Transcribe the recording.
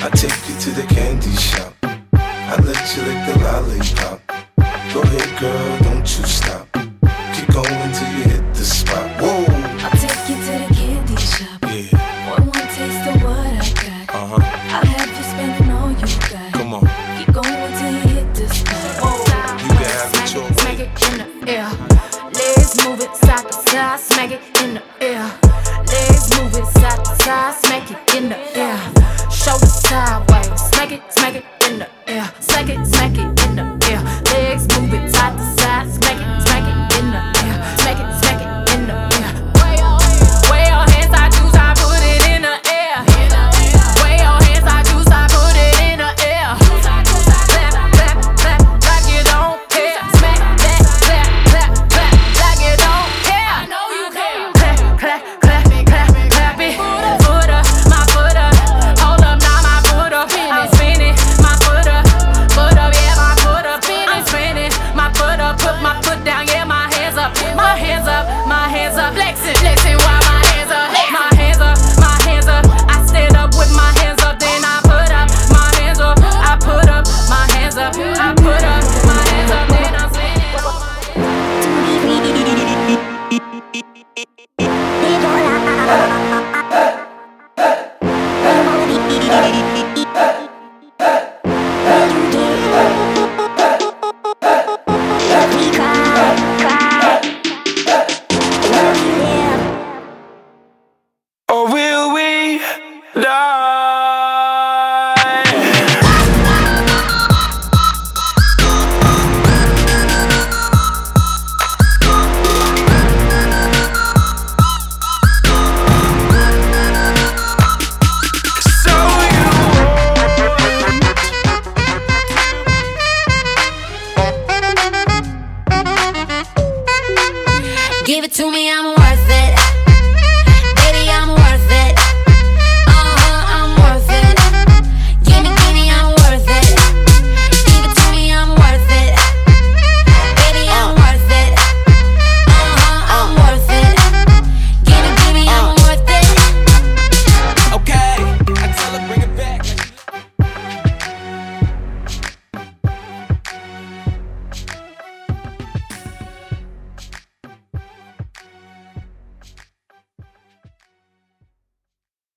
I take you to the candy shop. I let you lick the lollipop. Go ahead, girl, don't you stop. Keep going till you hit the spot. Whoa! I'll take you to the candy shop. Yeah. One taste of what I got. I'll have you spending all you got. Come on. Keep going till you hit the spot. Whoa. You can have it your way. Smack it in the air. Legs move it side to side. Smack it in the air. Legs move it side to side. Smack it in the air. Shoulder sideways. Smack it